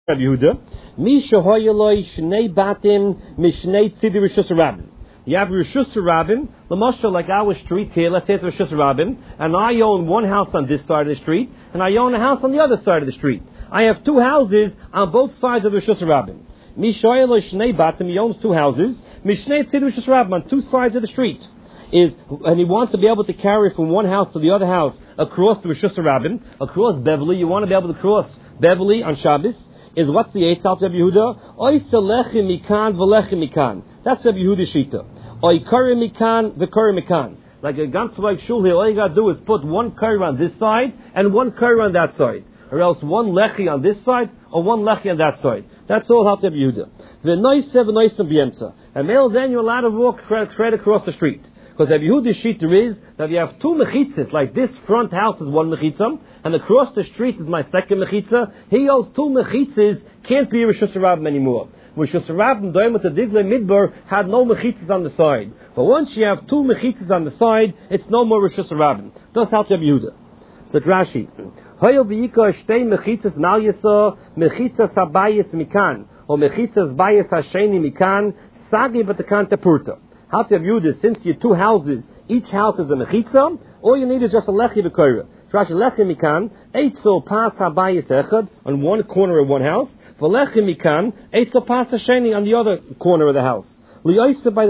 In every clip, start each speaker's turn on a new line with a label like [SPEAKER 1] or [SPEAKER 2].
[SPEAKER 1] Rabbi Yehuda, Misha Hoyaloi Shnei Batim Mishnei Tzidi Rishus Rabin. You have Rishus Rabin, Lamashal, like our street here, let's say it's Rishus Rabin, and I own one house on this side of the street, and I own a house on the other side of the street. I have two houses on both sides of Rishus Rabin. Misha Hoyaloi Shnei Batim, he owns two houses, Mishnei Tzidi Rishus Rabin, on two sides of the street. And he wants to be able to carry from one house to the other house across the Rishus Rabin, across Beverly. You want to be able to cross Beverly on Shabbos. Is what's the eighth out of Rabbi Yehuda? Oy selechem mikan v'lechem mikan. That's Rabbi Yehuda's shita. Oy kari mikan v'kari mikan. Like a ganzweig shul here, all you got to do is put one kari on this side and one kari on that side, or else one lechi on this side or one lechi on that side. That's all out of Rabbi Yehuda. V'noiseh v'noiseh b'yemtza. And male, then you're allowed to walk straight across the street. Because Rabbi Yehuda's shita is that you have two mechitzas, like this front house is one mechitza, and across the street is my second mechitza. He owes two mechitzas, can't be Rishus Rabin anymore. Rishus Rabin, Doimot Digle Midbar, had no mechitzas on the side. But once you have two mechitzas on the side, it's no more Rishus Rabin. That's how Rabbi Yehuda. So Rashi, Hoyo v'yika shtei mechitzas mal yisa, mechitzas habayis mikan, or mechitzas bayis hasheni mikan, sagi b'tekan tepurta. How to view this? Since you have two houses, each house is a mechitza, all you need is just a lechi b'koira. Rashi lechi mikan, eitzo pas habayis echad, on one corner of one house, v'lechi mikan, eitzo pas hasheni on the other corner of the house. L'oiseh by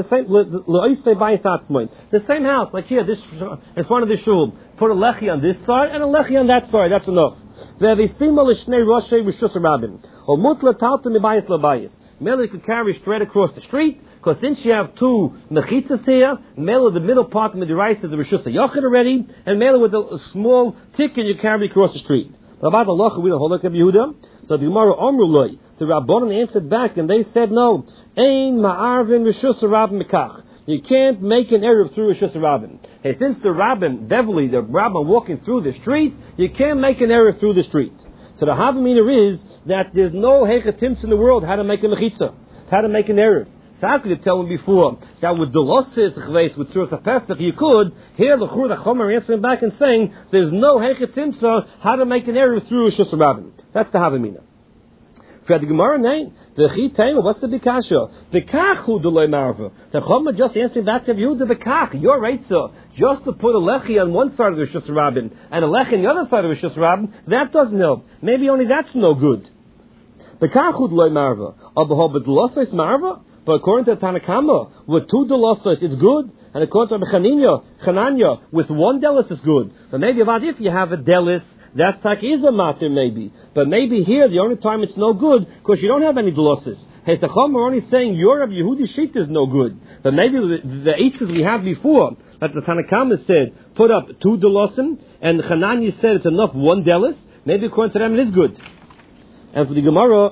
[SPEAKER 1] the same house, like here, this in front of the shul. Put a lechi on this side and a lechi on that side. That's enough. Ve'vistima l'shnei roshei rishus rabin, or mutla talta mibayis labayis. Mele could carry straight across the street. Because since you have two mechitzas here, Mela, the middle part of the rice is the Rishus HaYachid already, and Mela with a small ticket you carry across the street. But about the Lacha, we don't hold like Rabbi Yehuda. So the Gemara Omruloi, the Rabbanan answered back, and they said no. Ein ma'arvin Rishus HaRabin mikach. You can't make an Erev through Rishus HaRabin. Hey, since the Rabbin, Beverly, the Rabbin walking through the street, you can't make an Erev through the street. So the Havamina is that there's no Hechatimts in the world how to make a Mechitza, how to make an Erev. So how could you tell him before that with the losses with Tzuras HaPesach you could? Here the Chur Chomer answering back and saying there's no Hechatimsa how to make an Erev through Rishus Rabin. That's the Havamina. For the Gemara name, the Chitayim, what's the Bikasha? Bikachu D'Loi Marva. The Chomer just answering back to you, the Bikach. You're right, sir. Just to put a Lechi on one side of the Rishus Rabin and a Lechi on the other side of the Rishus Rabin, that doesn't help. Maybe only that's no good. Bikachu D'Loi Marva. Abahobet Losais Marva. But according to Tanakama, with two delosos it's good, and according to Chananya, with one delis it's good. But maybe about if you have a delis, that's tak is a matter maybe. But maybe here the only time it's no good because you don't have any deloses. Hey, Tacham are only saying your Rabbi Yehudi sheet is no good. But maybe the eitzes we had before, that the Tanakama said, put up two delosim, and Chananya said it's enough one delis. Maybe according to them it is good. And for the Gemara.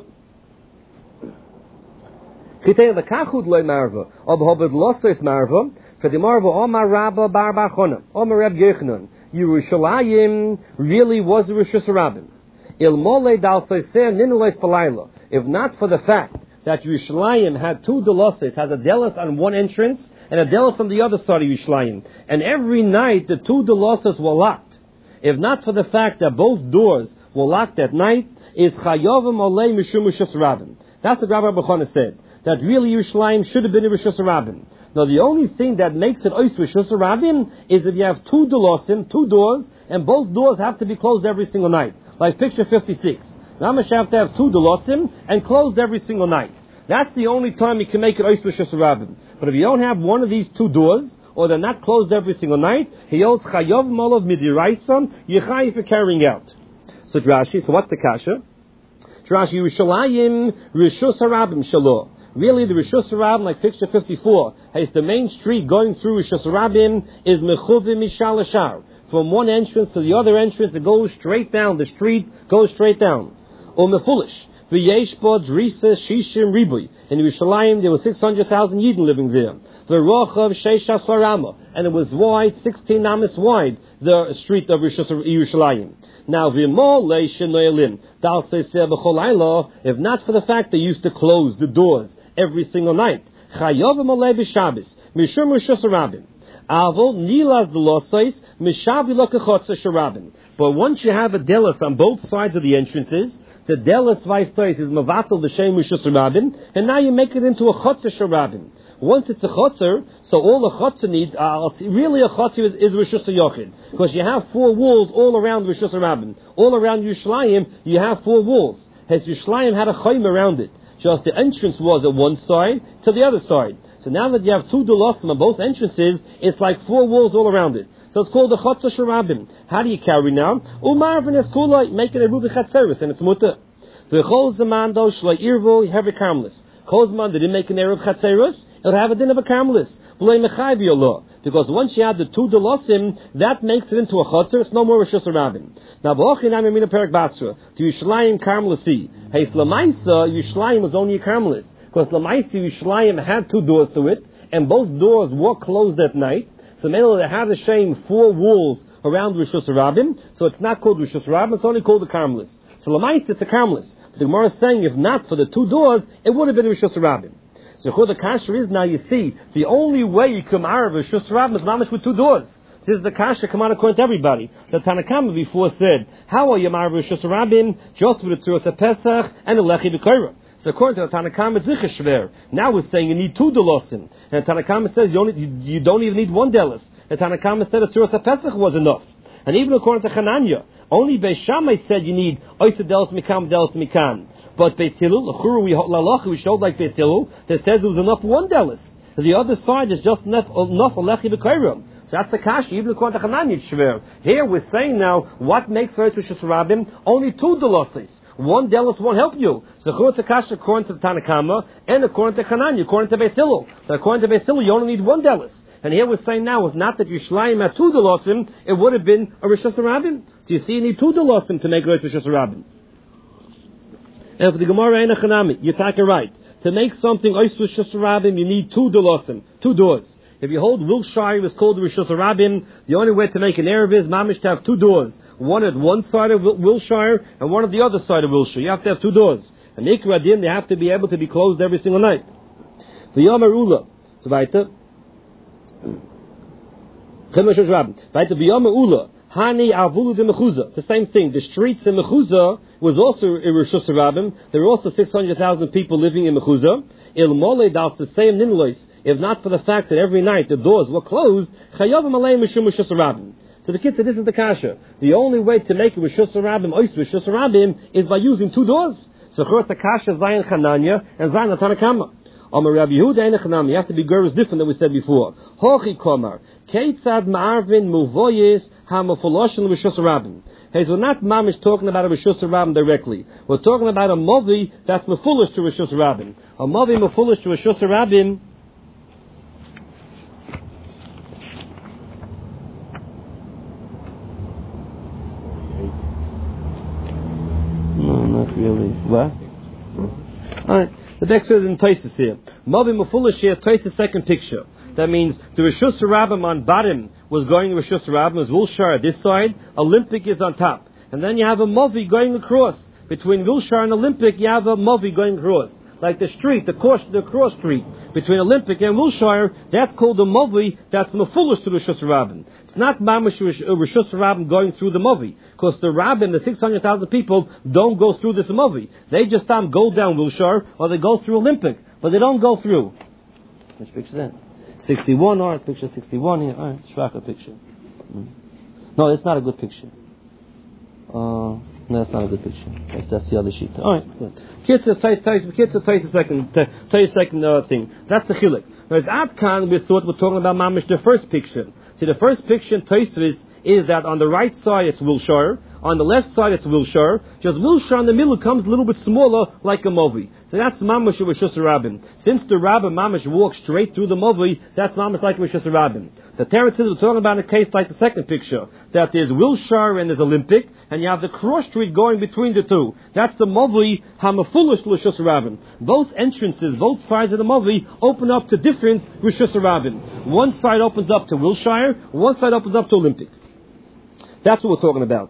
[SPEAKER 1] Kitei lekachud loy marva, ob hobed losos marva. For the marva, Omar Rabba Bar Bar Chona, Omar Reb Yechanan, Yerushalayim really was the Rishus Rabin. Il mole dal soiser ninulois palayla. If not for the fact that Yerushalayim had two deloses, has a delos on one entrance and a delos on the other side of Yerushalayim, and every night the two deloses were locked. If not for the fact that both doors were locked at night, is chayovim olei mishum Rishus Rabin. That's what Rabbi Bechana said. That really Yerushalayim should have been a Rishus Rabin. Now the only thing that makes it ois Rishus Rabin is if you have two delosim, two doors, and both doors have to be closed every single night. Like picture 56. Ramash have to have two delosim and closed every single night. That's the only time you can make it ois Rishus Rabin. But if you don't have one of these two doors, or they're not closed every single night, he owes chayav molov midiraisam, yichayi for carrying out. So Rashi, so what's the kasha? Rashi, Yerushalayim Rishus Rabin Shalom. Really, the Rishus Rabin, like picture 54, has the main street going through Rishus Rabin is Mechuvim Mishal Ashar. From one entrance to the other entrance, it goes straight down. The street goes straight down. Or Mefulish. V'yesh bod Risa Shishim Ribui. In Yerushalayim, there were 600,000 Yidden living there. V'rochav Sheisha Svarama. And it was wide, 16 amas wide, the street of Yerushalayim. Now, v'mol leishin noelim. Dal seiseh b'chol ayla. If not for the fact they used to close the doors every single night. Chayovim olei b'Shabbos. Mishum Rishus Rabin. Avol nilaz delosais mishavi lokachotza sharabin. But once you have a delos on both sides of the entrances, The Delas Vice Toys is Mavatal the Shem Rishus Rabin, and now you make it into a Chotzer Sharabin. Once it's a Chotzer, so all the Chotzer needs are, really a Chotzer is Rishus Yochid. Because you have 4 walls all around Rishus Rabin. All around Yerushalayim, you have 4 walls. Has Yerushalayim had a Chayim around it? Just the entrance was at one side to the other side. So now that you have 2 Dulasim on both entrances, it's like 4 walls all around it. So it's called the Chotzer Sharabim. How do you carry now? Umarvin es kula, make it a Rubi Chatzeris, and it's mutter. V'chol zaman do shlai irvo, you have a karmelis. Kol zaman, they didn't make an Erev Chatzeris, it'll have a din of a karmelis. V'lei mechayvi Allah. Because once you add the 2 Dulasim, that makes it into a Chotzer, it's no more Rishus Rabin. Now, v'ochin am yamina perak basra, to Yishlayim karmelisi. Hey, Slamaisa, Yishlayim was only a karmelis. Because Lamaisi Yishlayim had 2 doors to it, and both doors were closed at night. So mainly they have the same 4 walls around Rishus Rabin, so it's not called Rishus Rabin, it's only called the Karmelis. So Lamaisi, it's a Karmelis. But the Gemara is saying, if not for the 2 doors, it would have been Rishus Rabin. So the kasha is now, you see, the only way you come out of Rishus Rabin is mamish with 2 doors. This is the kasha come out according to everybody. The Tanakama before said, how are you married with Rishus Rabin? Just with the Tzuras Pesach and the Lechi B'Koira. So according to the Tanakama, it's Zichar Shver. Now we're saying you need 2 Dolosim. And the Tanakama says you don't even need 1 Delos. The Tanakama said that Tzuras Pesach was enough. And even according to Chananya, only Beis Shammai said you need Oysa Delos Mikam, Delos Mikam. But Beis Hillel, we showed like Beis Hillel, that says it was enough 1 Delos. The other side is just enough Lechi B'Koira. So that's the kasha, even according to Chananya, it's Shver. Here we're saying now, what makes Eretz Rishus Rabim? Only 2 Dolosis. 1 Delos won't help you. So it's a kasha according to the Tanakama and according to Chananya, according to Beis Hillel. So according to Beis Hillel, you only need 1 Delos. And here we're saying now, if not that Yerushalayim had 2 Delosim, it would have been a Rishus Rabin. So you see, you need 2 Delosim to make a Rishus Rabin. And for the Gemara and the Chanami, you're talking right. To make something Rishus Rabin, you need 2 Delosim, 2 doors. If you hold Wilshire is called the Rishus Rabin, the only way to make an Erev is mamish to have 2 doors. One at one side of Wilshire and one at the other side of Wilshire. You have to have 2 doors. And Ikra Din, they have to be able to be closed every single night. The Yom Ula. So weiter. Weiter, the Yom Ula. Hani Avulu de Mechuza. The same thing. The streets in Mechuza was also a Rishus Rabim. There were also 600,000 people living in Mechuza. Il Mole das the same Ninlois. If not for the fact that every night the doors were closed, Chayav Malay Mishum Rishus Rabim. So the kid said, this is the kasha. The only way to make it Rishus Rabim, Ois Rishus Rabim, is by using 2 doors. So it's the kasha Zayin Chananya and Zayin Tanakama. Amar Rabbi Yehuda and Chanami, you have to be girls different than we said before. Hochi Komar, Keitzad Ma'arvin Muvoyes HaMafoloshin Rishus Rabim. Hey, so we're not mamish talking about a Rishus Rabim directly. We're talking about a movi that's mefulish to Rishus Rabim. A movi mefulish to Rishus Rabim. No, not really. What? Alright. The next is in Taisus here. Movi mefulish here, Taisus' second picture. That means the Rishus Rabim on bottom was going to Rishus Rabim, is Wilshire this side, Olympic is on top. And then you have a Movi going across. Between Wilshire and Olympic, you have a Movi going across. Like the street, the cross street, between Olympic and Wilshire, that's called the Movi, that's mefulish to Rishus Rabim. It's not mamish Rishus Rabim going through the Movi. Because the Rabim, the 600,000 people, don't go through this Movi. They just go down Wilshire, or they go through Olympic. But they don't go through. Which picture is that? 61, alright, picture 61 here. Alright, Shvaka picture. No, it's not a good picture. No, that's not a good picture. That's the other sheet. Alright, good. Kids tell you second thing. That's the chilek. Whereas Adkan, we thought we're talking about mamish the first picture. See, the first picture in Tosfos is that on the right side it's Wilshire, on the left side it's Wilshire. Just Wilshire in the middle comes a little bit smaller, like a Movi. So that's mamish Rishus Rabim. Since the Rabbi mamish walks straight through the Movi, that's mamish like Rishus Rabim. The Teretz is talking about a case like the second picture, that there's Wilshire and there's Olympic, and you have the cross street going between the two. That's the Movi Hamafulish Rishus Rabim. Both entrances, both sides of the Movi open up to different Rishus Rabim. One side opens up to Wilshire, one side opens up to Olympic. That's what we're talking about.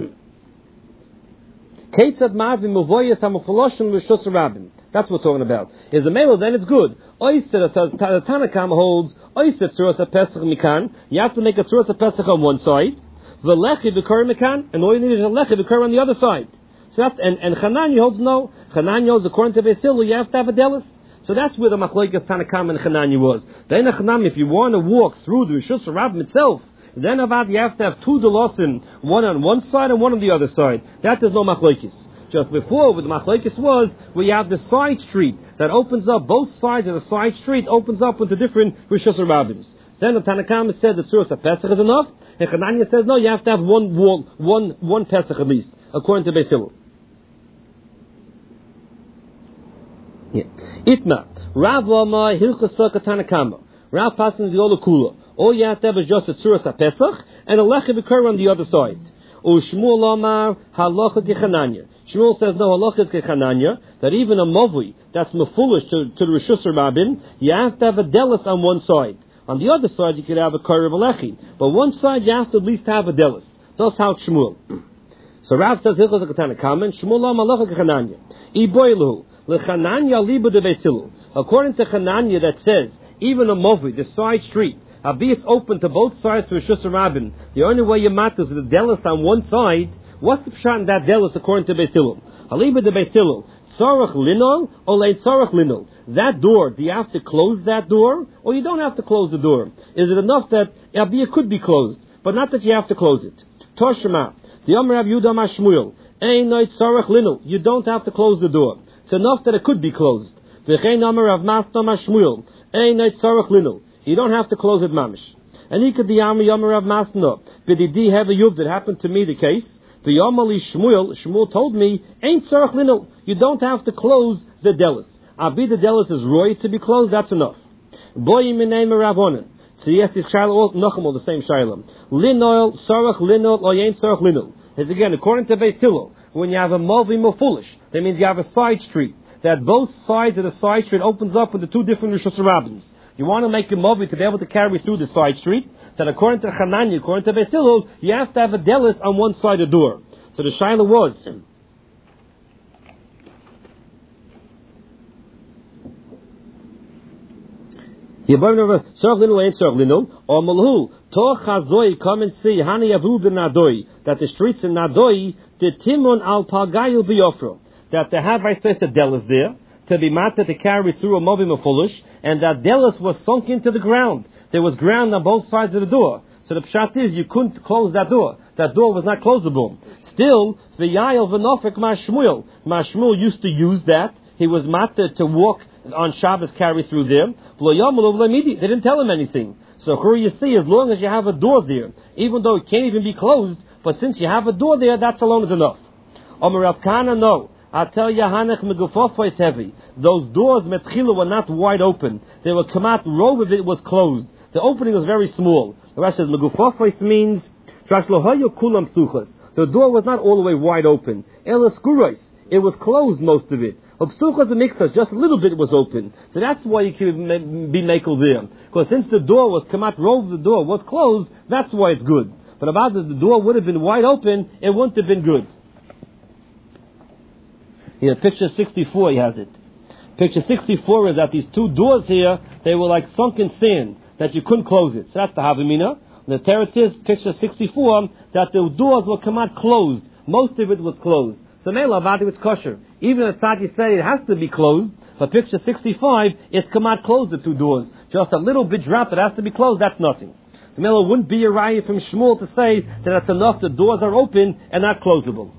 [SPEAKER 1] Keitzad Ma'avim Muvoyes HaMafoloshin Rishus Rabim. That's what we're talking about. Is a male, then it's good. Oyster, the Tanakam holds, Oyster Tzuras HaPesach Mikan. You have to make a Tzuras HaPesach on one side. The Lechi B'Kar Mikan. And all you need is a Lechi B'Kar on the other side. So that's, and Chananya holds no. Chananya holds, according to Beis Hillel, you have to have a delis. So that's where the Machlokes Tanakam and Chananya was. Then Chanam, if you want to walk through the Rishus Rabbim itself, then Avad, you have to have two delosim, one on one side and one on the other side. That is no Machlokes. Just before, what the Machlokes was, where you have the side street that opens up, both sides of the side street opens up into different Rishus Rabbim. Then the Tanakam said the Tzuras Pesach is enough, and Chananya says no, you have to have one wall, one Pesach at least, according to Beis Hillel. Yeah. Itma. Rav Lama Hilchasa Tanakama. Rav passes the Ola Kula. All you have to have is just a Tzuras HaPesach and a Lecha V'Kur on the other side. O Shmuel Lama Halacha Kechananya. Shmuel says no, Halacha is Kechananya, that even a Movui that's mefulish to the Rishus Rabbim, you have to have a Delis on one side. On the other side, you could have a Kur of a Lechi. But one side, you have to at least have a Delis. That's how Shmuel. So Rav says Hilchasa Tanakama and Shmuel Lama Halacha Kechananya. Iboilu. According to Chananya, that says even a movi, the side street, albeit it's open to both sides to Rishus Rabbim, the only way you matter is the delis on one side. What's the pshat in that delis according to Beis Hillel? Aliba de Beis Hillel, tzarach linol or lein tzarach linol. That door, do you have to close that door, or you don't have to close the door? Is it enough that it could be closed, but not that you have to close it? Toshma, the Amar Rav Yehuda Mashmuel, ein noit tzarach linol. You don't have to close the door. It's enough that it could be closed. You don't have to close it, mamish. And he could be Yamar of Masna. B'didi have a yub that happened to me the case. The Yamali Shmuel told me, ain't tzarach linol. You don't have to close the delis. Abi the delis is roy to be closed. That's enough. Boy in name of Ravonin. So yes, this shiloh Nachamol the same shiloh. Linol tzarach linol or ain't tzarach linol. Is again according to Beis Hillel. When you have a movi mofulish, that means you have a side street. That both sides of the side street opens up into two different Rishus Rabbim. You want to make a movi to be able to carry through the side street. That according to Chananya, according to Beis Hillel, you have to have a delis on one side of the door. So the shaila was. Come and see that the streets in Nadoi, the Timon al Palgayil Biofro, that the Havai says a delis there, to be matter to carry through a movim of foolish, and that delis was sunk into the ground. There was ground on both sides of the door. So the pshat is you couldn't close that door. That door was not closable. Still, the Yael V'nofek Mashmuel. Mashmuel used to use that. He was matter to walk on Shabbos, carry through there. They didn't tell him anything. So here you see, as long as you have a door there, even though it can't even be closed, but since you have a door there, that alone is enough. Omer Rav Kana, no. I tell you, Hanech Megufofo is heavy. Those doors, Metchila, were not wide open. They were kamat, row of it was closed. The opening was very small. The rest says Megufofo means, the door was not all the way wide open. Elaskuros, it was closed, most of it. Obsuchas and mixas, just a little bit was open. So that's why you can be makel there. Because since the door was kamat, row of the door was closed, that's why it's good. But about the door would have been wide open, it wouldn't have been good. Here, picture 64, he has it. Picture 64 is that these two doors here, they were like sunken sand, that you couldn't close it. So that's the Havamina. The Teretz is, picture 64, that the doors were kamat closed. Most of it was closed. So Mela Avadi was kosher. Even if Tzadi say it has to be closed, but picture 65, it's kamat closed the two doors. Just a little bit drop that has to be closed, that's nothing. So Mela wouldn't be a raya from Shmuel to say that that's enough, the doors are open and not closable.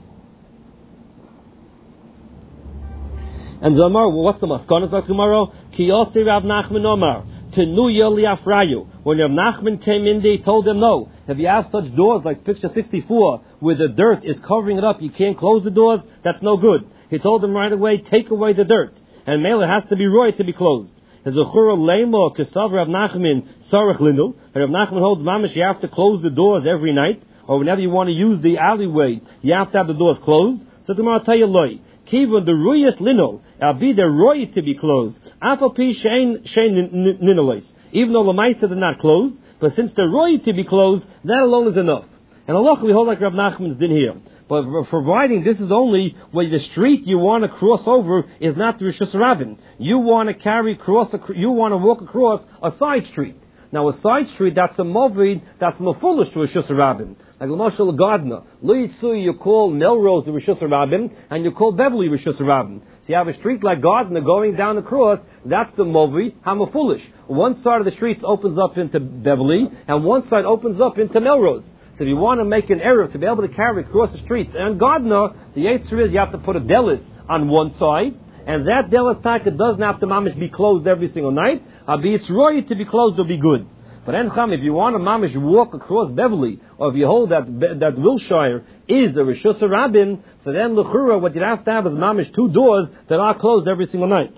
[SPEAKER 1] And Zomar, well, what's the maskanas of tomorrow? Ki Yosi Rav Nachman Omar. Tenuya liafrayu. When Rav Nachman came in there, he told them, no. If you have such doors like picture 64, where the dirt is covering it up, you can't close the doors, that's no good. He told them right away, take away the dirt. And male, it has to be roy to be closed. And Zechura Lemo, Kesav Rav Nachman, Sarach Lindel. And Rav Nachman holds mamish, you have to close the doors every night, or whenever you want to use the alleyway, you have to have the doors closed. So tomorrow I'll tell you, loy. Kivan the ruyat lino, be the roy to be closed. Afapi shein ninolis. Even though the Lamaisa did not close, but since the roy to be closed, that alone is enough. And Allah we hold like Rav Nachman's din here. But providing this is only where the street you want to cross over is not the Rishus Rabbim. You want to you want to walk across a side street. Now a side street, that's a movid, that's mafulish to Rishus Rabbim. Like L'mashal Gardner. Lo Yitzui, you call Melrose the Rishus Rabbim, and you call Beverly Rishus Rabbim. So you have a street like Gardner going down across, that's the movid, hamafulish. One side of the street opens up into Beverly, and one side opens up into Melrose. So if you want to make an error to be able to carry across the streets and Gardner, the answer is you have to put a delis on one side, and that delis taka doesn't have to mamish be closed every single night. Be it's right to be closed will be good. But Encham, if you want to mamish walk across Beverly, or if you hold that Wilshire is a Rishus Rabbin, so then l'chura what you'd have to have is mamish two doors that are closed every single night.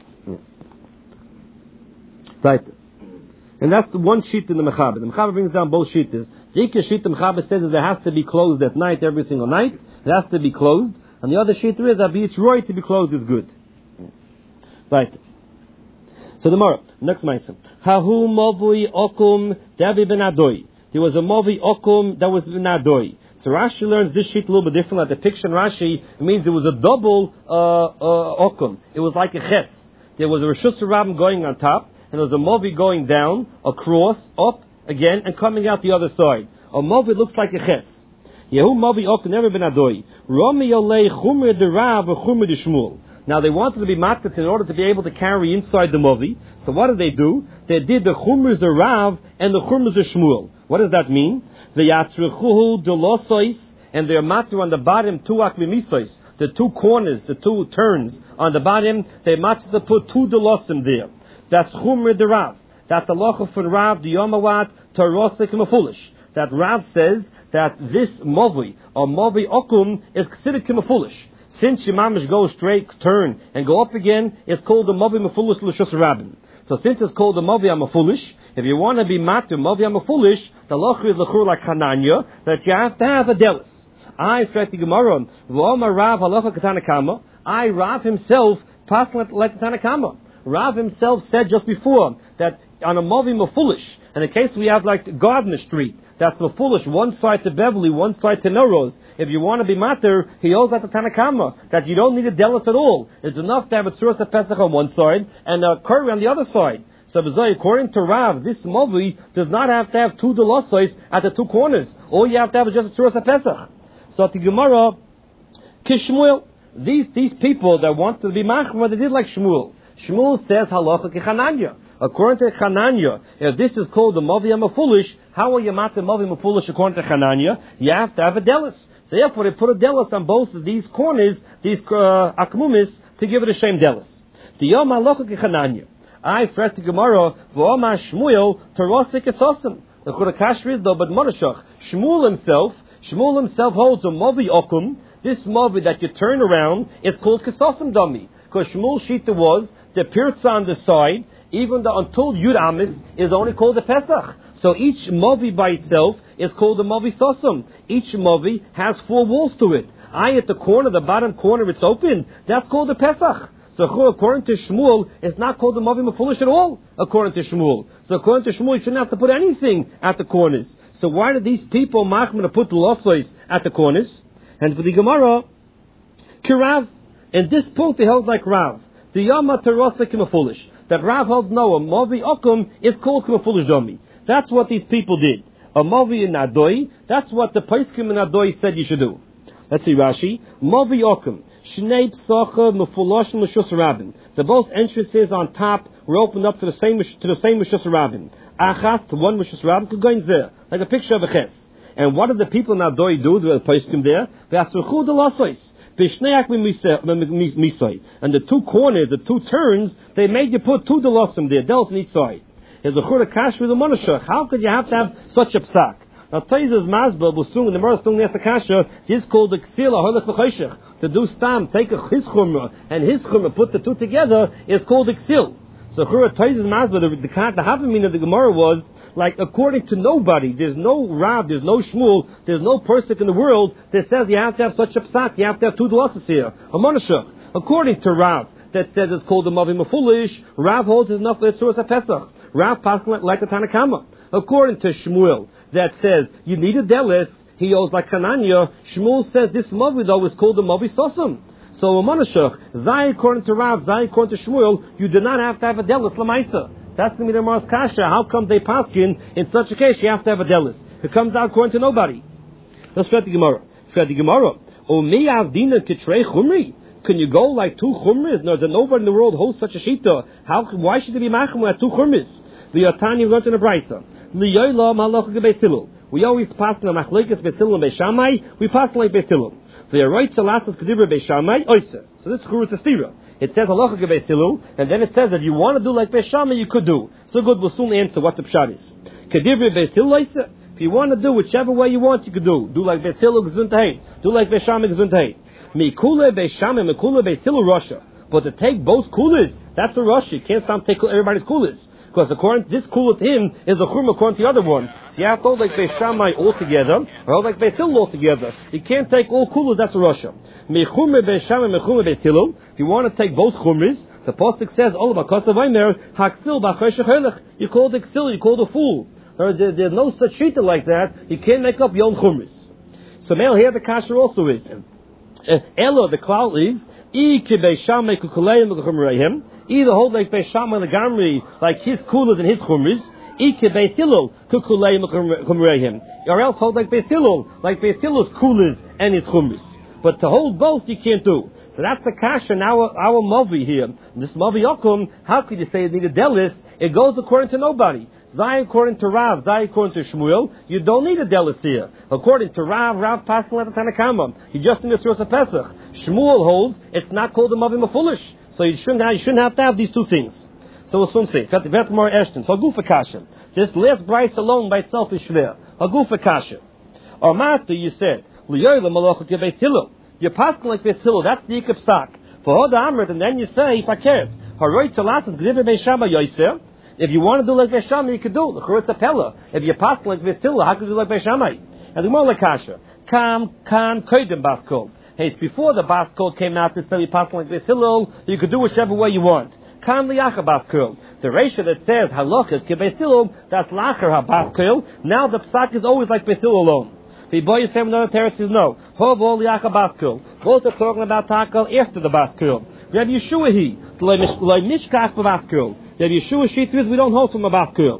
[SPEAKER 1] Right. And that's the one sheet in the Mechaber. The Mechaber brings down both sheets. The Ikka sheet the Mechaber says that it has to be closed at night every single night. It has to be closed. And the other sheet there is that it's right to be closed is good. Right. So the Gemara, next Ma'aseh. Hahu Movui Okum Davi Ben Adoi. There was a Movui Okum that was Ben Adoi. So Rashi learns this sheet a little bit different. Like the picture in Rashi, it means it was a double Okum. It was like a ches. There was a Rishus Rabbim going on top, and there was a Movi going down, across, up, again, and coming out the other side. A Movi looks like a ches. Yehu Movi Okum never Ben Adoi. Romi Yolei Chumre de Rav or Chumre de Shmuel. Now they wanted to be matat in order to be able to carry inside the Movi. So what did they do? They did the Chumres of Rav and the Chumres of Shmuel. What does that mean? The Yatzrechuhu Delosois, and they're matter on the bottom two Aklimisois, the two corners, the two turns on the bottom. They matter to put two Delosim there. That's Chumre de Rav. That's halacha for Rav the Yomawat Tarosik Mafulish. That Rav says that this Movi or Movi Okum is considered Kimafulish. Since Shemamish goes straight, turn, and go up again, it's called the Movi Mafulish L'Shus Rabbin. So since it's called the Movi Amafulish, if you want to be matter Movi Amafulish, the loch is l'chur like Hananya, that you have to have a delis. I fret the Gemara, V'oma Rav halacha katanakama. I Rav himself passed like katanakama. Rav himself said just before that on a Movi Mafulish, in the case we have like Gardner Street, that's Mafulish, one side to Beverly, one side to Melrose. If you want to be matter, he holds at the Tanakama, that you don't need a delis at all. It's enough to have a Tzuras HaPesach on one side, and a curry on the other side. So according to Rav, this Movi does not have to have two delosois at the two corners. All you have to have is just a Tzuras HaPesach. So to Gemara, Kishmuel, these people that want to be machmer, they did like Shmuel. Shmuel says halacha kichananya. According to Chananya, if this is called the Movi Amafulish, how will you mat the Movi Amafulish according to Chananya? You have to have a delis. So therefore they put a delis on both of these corners, these akmumis, to give it a shame delis. The Yom halacha kichananya. I fret the Gemara, v'omar Shmuel, terosik esosim. The Churakash is though, but Morashach. Shmuel himself holds a Movi Okum. This Movi that you turn around is called kesosim dummy. Because Shmuel Shita was the pirza on the side, even though until Yud Amis is only called the Pesach. So each Movi by itself is called the Movi Sosum. Each Movi has four walls to it. At the corner, the bottom corner, it's open. That's called the Pesach. So according to Shmuel, it's not called the Movi Mafulish at all, according to Shmuel. So according to Shmuel, you shouldn't have to put anything at the corners. So why do these people machmer to put the lossois at the corners? And for the Gemara, Kirav, in this point they held like Rav. The Yama Terasa Kimafulish. That Rav holds no, a Movi Okum is called Kimafulish Domi. That's what these people did. A Movi in Adoi, that's what the Paiskim in Adoi said you should do. Let's see Rashi. Movi Okum. Shnei Psocha Mefulosh L'Shus Rabbin. The both entrances on top were opened up to the same Rishus Rabbin. Achas to one Rishus Rabbin could go in there, like a picture of a ches. And what did the people in Adoi do? The Paiskim there. V'asruchu de lasois. And the two corners, the two turns, they made you put two delosim there, delos on each side. There's a churakash with a monashach. How could you have to have such a psak? Now Taiza's Mazbel was soon, the Mara soon after kasha, this called the ksila holach b'chayshach. To do stam, take his chumrah and his chumrah, put the two together, is called the ksil. So Taiza's Mazbel, the havamina of the Gemara was, like, according to nobody, there's no Rav, there's no Shmuel, there's no person in the world that says you have to have such a psak, you have to have two dlosses here. A monashach. According to Rav, that says it's called the Movi Mafulish, Rav holds is enough for the Tzuras HaPesach. Rav passed like a Tanakama. According to Shmuel, that says you need a delis, he holds like Hananya. Shmuel says this Movi though is called the Movi Sosum. So a monashach, Zai according to Rav, Zai according to Shmuel, you do not have to have a delis lamaisa. That's going to be the Mars Kasha. How come they paskin in such a case you have to have a delis? It comes out according to nobody. Let's try the Gemara. Can you go like two chumris? No, there's nobody in the world holds such a shita. Why should there be machum at two chumris? The Yatani learned in a brisa. We always pass on the machlekes Beis Hillel and Beis Shammai. We pass like Beis Hillel. The right to last is kedibra Beis Shammai oyser. So this guru is a stira. It says halacha Beis Hillel, and then it says that if you want to do like Beis Shammai, you could do. So good, we'll soon answer what the pshat is. Kedibra Beis Hillel oyser. If you want to do whichever way you want, you could do. Do like Beis Hillel gesundheit. Do like Beis Shammai gesundheit. Mikule Beis Shammai, Mikule Beis Hillel Russia. But to take both kulas, that's a Russia. You can't stop taking everybody's kulas. Because according to this kula to him is a chum according to the other one. So you have to hold like Beis Shammai altogether, or hold like Beis Hillel altogether. You can't take all kulas, that's a Russia. Mechume Beis Shammai, Mechume Beis Hillel. If you want to take both chumris, the pasuk says, "All about kasav aimer haksil b'chayshach helech." You call the ksil, you call the fool. There's no such shita like that. You can't make up your own chumris. So now here the kasher also is. Ella, the cloud is Beis Shammai kukuleim v'chumreihim. Either hold like Beis Shammai legamri, like his kulas and his chumris. Beis Hillel kukuleim v'chumreihim. Or else hold like Beis Hillel, like Beis Hillel's kulas and his chumris. But to hold both you can't do. So that's the kasha in our mavi here. This mavi yokum, how could you say it needed delis? It goes according to nobody. Zai according to Rav, Zai according to Shmuel, you don't need a delis here. According to Rav passing at the Tanakama. You just need a source of Pesach. Shmuel holds it's not called a mavi mafulish. So you shouldn't have to have these two things. So we'll soon see. Vet more Eshton. So Gufa Kasha. This last price alone by itself is shver. Gufa Kasha. Or Mata, you said, Liyoyla Malachot Beis Hillel. You're passing like Beis Hillel. That's the Ikab Stak. For Hoda Amrit, and then you say, Fakert. Haroy Tzalas is Gdiva Beis Shammai Yoiser. If you want to do like Beis Shammai, you could do. L'churutz apella. If you're passing like Beis Hillel, how could you do like Beis Shammai? And the Gemara Kasha. Kam kan koydem baskol. Hey, it's before the baskol came out. This time you passing like Beis Hillel. You could do whichever way you want. Kam liyacha baskol. The ratio that says halachas ke Beis Hillel, that's lacher ha baskol. Now the psak is always like Beis Hillel alone. The boy is saying another teretz is no. Hovol liyacha baskol. Both are talking about takal after the baskol. Rabbi Yeshua he. Lo mishkach baskol. Rabbi Yeshua shitris we don't hold from a baskol.